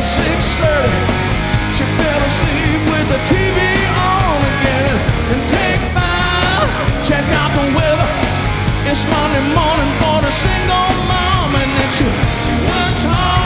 6:30. She fell asleep with the TV on again. And take 5, check out the weather. It's Monday morning for the single mom, and then she went home.